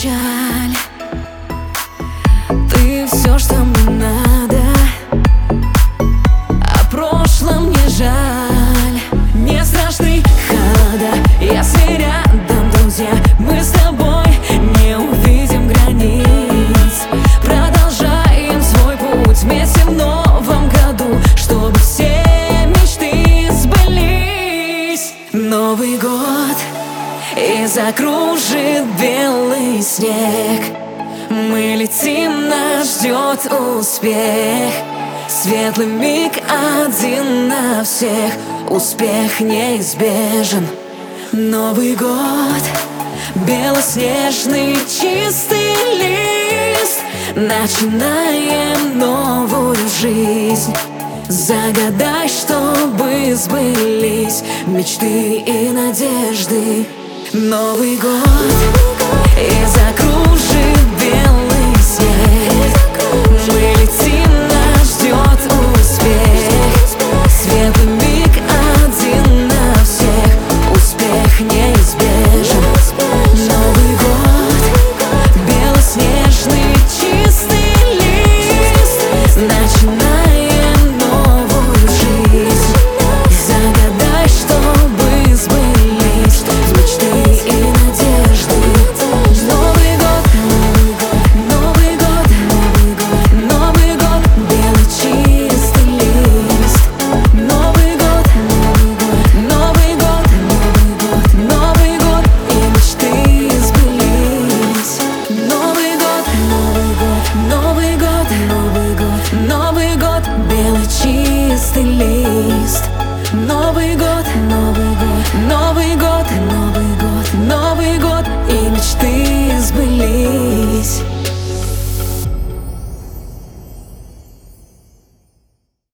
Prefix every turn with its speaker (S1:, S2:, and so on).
S1: печаль. Ты все, что мне надо, о прошлом не жаль. Не страшны холода, если рядом друзья. Мы с тобой не увидим границ. Продолжаем свой путь вместе в новом году, чтобы все мечты сбылись. Новый год и закружит белый снег. Мы летим, нас ждет успех. Светлый миг один на всех, успех неизбежен. Новый год, белоснежный чистый лист. Начинаем новую жизнь. Загадай, чтобы сбылись мечты и надежды. Новый год и закружит белый снег. Мы летим, нас ждет успех. Светлый миг один на всех, успех неизбежен. Новый год, белоснежный чистый лист. Начинаем новую жизнь. Загадай, чтобы сбылись мечты и надежды. Новый год, Новый год, Новый год, белый чистый лист. Новый год, Новый год, Новый год, и мечты сбылись. Новый год, Новый год, Новый год, белый чистый лист. Новый год, Новый год,